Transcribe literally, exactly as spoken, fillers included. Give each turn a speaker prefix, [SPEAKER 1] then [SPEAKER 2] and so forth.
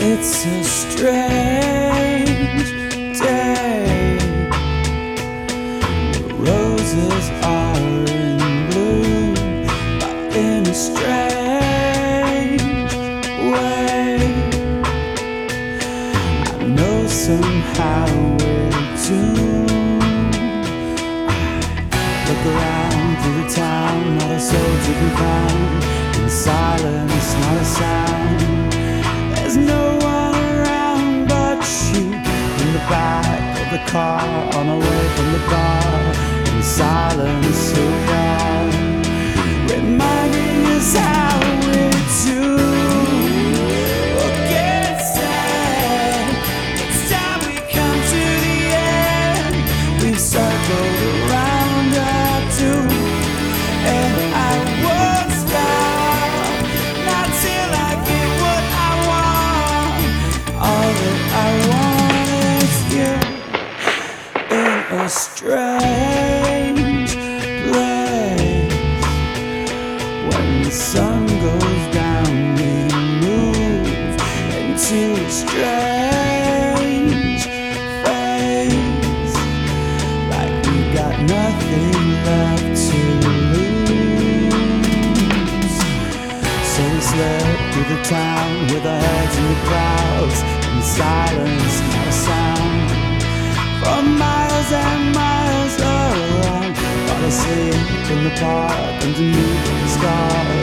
[SPEAKER 1] It's a strange day. The roses are in bloom, but in a strange way. I know somehow we're doomed. I look around through the town, not a soul to be found. In silence, not a sound. There's no one around but you. In the back of the car, on our way from the bar. In silence, here we are, reminding us how we're doomed. We'll get sad. It's time we come to the end. We've circled around our doom, and I won't stop, not till I get what I want. All that I want is you. In a strange place, when the sun goes down, we move into a strange phase, like we got nothing left to lose. So we slip through the town with our heads in the clouds, in silence, not a sound. For miles and miles around, fall asleep in the park underneath the stars.